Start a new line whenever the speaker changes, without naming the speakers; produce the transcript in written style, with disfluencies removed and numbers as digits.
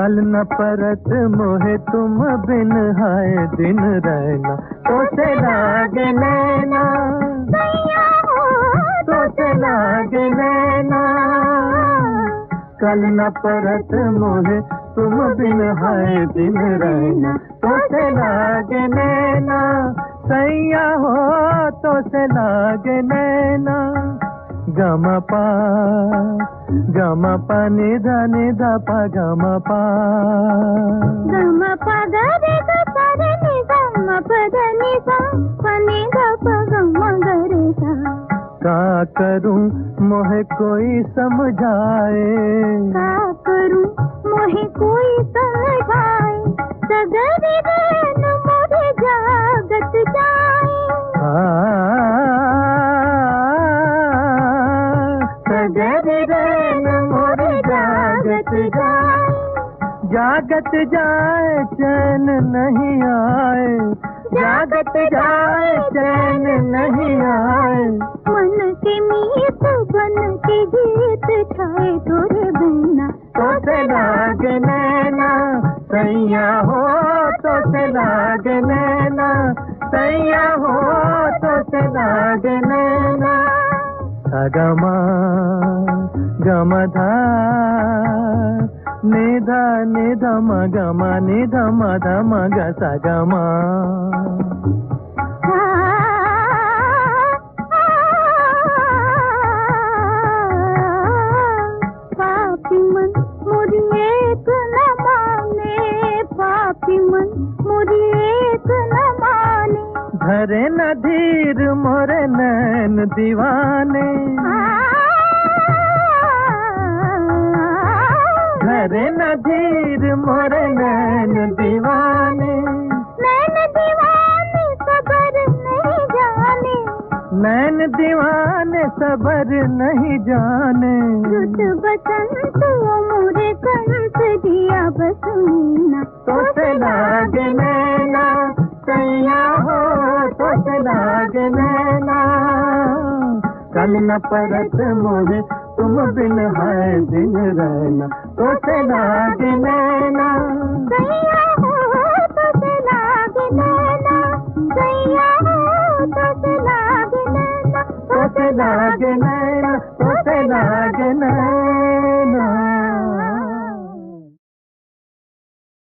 कल न परत मोहे तुम बिन हाय दिन रहना तो से लागे नैना तो से लागे नैना कल न परत मोहे तुम बिन हाय दिन रहना तो से लागे नैना सैया हो तो से लागे नैना गम पा निधा पा गम पा ग रे ग प रे नि गम प ध नि सा प नि ध प गम ग रे सा का करूं मोहे कोई समझाए का करूं मोहे कोई समझाए सगरी रैन मोरे जागत जाए सगरी रैन मोरे जागत जाए जागत जाए चैन नहीं आए जागत जाए चैन नहीं आए मन के मीत बन के गीत छाए तोरे बिना तो से लागे नैना सैया हो तो से लागे नैना सैया हो तो से लागे नैना सगमा गमधा निधा निधा मगमा निधा मधा मग सगमा पापी मन मुझे एक न माने पापी मन मुझे एक न माने धरे न धीर मोरे नैन दीवाने धरे न धीर मोरे नैन दीवाने सबर नहीं जाने नैन दीवाने सबर नहीं जाने रुत बसंत मोरे कंस दिया बस मीना तो से लागे नैना सैया हो तो से लागे नैना कल न परत मोहे तुम बिन हाय दिन रहना तो से लागे नैना सैया हो तो से लागे नैना सैया हो तो से लागे नैना तो से लागे नैना